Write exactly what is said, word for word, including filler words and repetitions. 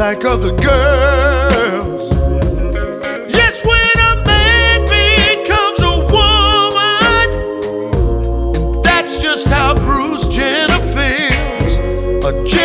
like other girls. Yes, when a man becomes a woman, that's just how Bruce Jenner feels. A